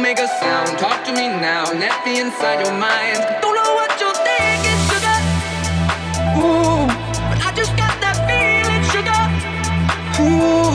make a sound. Talk to me now, let me inside your mind. Don't know what you're thinking, sugar. Ooh, but I just got that feeling, sugar. Ooh.